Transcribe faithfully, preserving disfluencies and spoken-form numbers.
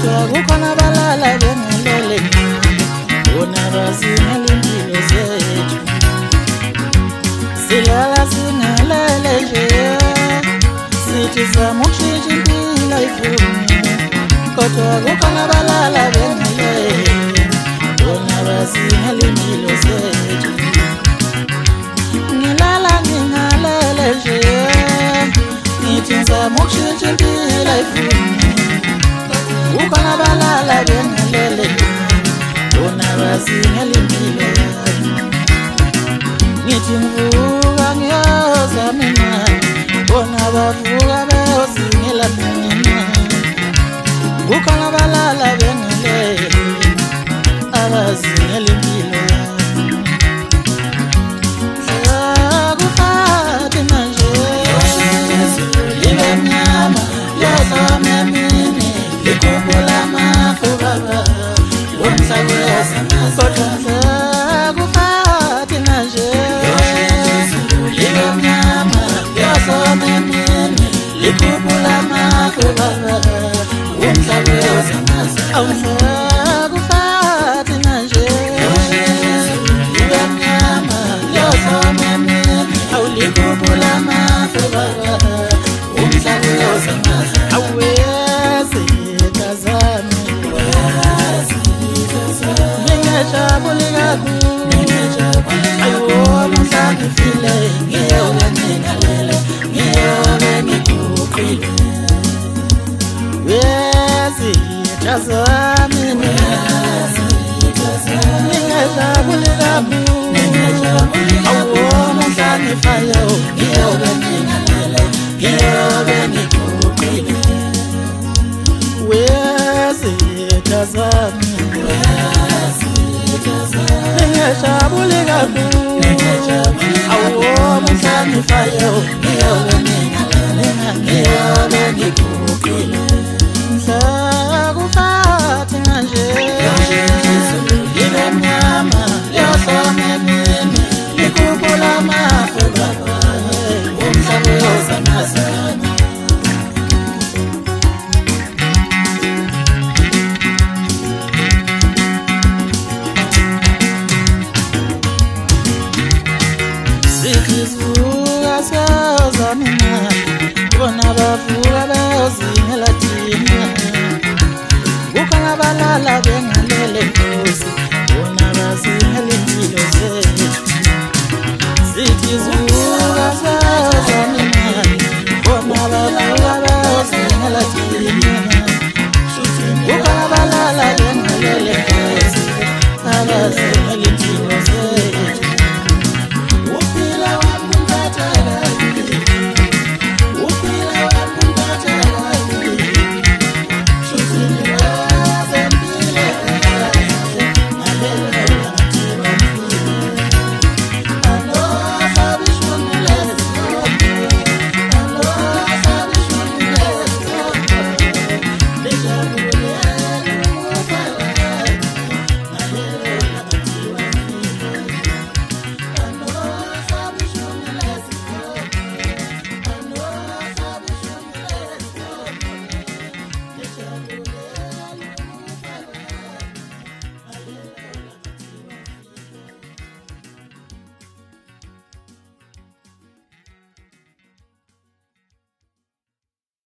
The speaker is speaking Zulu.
kodwa kukhona abalala bengalele bona bazingela impilo zethu silala singalele nje sithi zama ukushintsha impilo ayifuni kodwa kukhona abalala bengalele bona bazingela impilo zethu ngilala ngingalele nje ngithi ngizama ukushintsha impilo ayifuni kukhona abalala bengalele bona bazingela impilo yami ngithi ngivuka ngiyozama imali bona bavuka beyozingela mina kukhona abalala bengalele abazingela impilo yami akufati manje libe mnyama liyozama emini likhumbula amafubaba lomhlaba uyazamazkodwa akufati manje libe mnyama liyozama emini likhumbula amafubaba lomhlaba uyazamaza akufati manje libe mnyama liyozama emini awulikhumbula amafubaba umhlaba uyazamaza awezi tazami ngingajabuli kakhulu ayibona ngifile ngiyobe ngingalele ngiyobe ngiguqile wezi tazami ngingajabuli kakhulu awibona ngifayo ngiyobe ngingalele ngiyobe ngiguqile wezitazami ngingajabuli kakhulu awuwona ngifayo ngiyobe ngingalele ngiyobe ngiguqile akufati manje libe mnyama liyozama emini likhumbula amafubaba umhlaba uyozamazana sivuka siyozama imali bona bavuka beyozingela thina kukhona abalala bengalele nkosi bona bazingela impilo zethu sithi sivuka siyozama imali bona bavuka beyozingela thina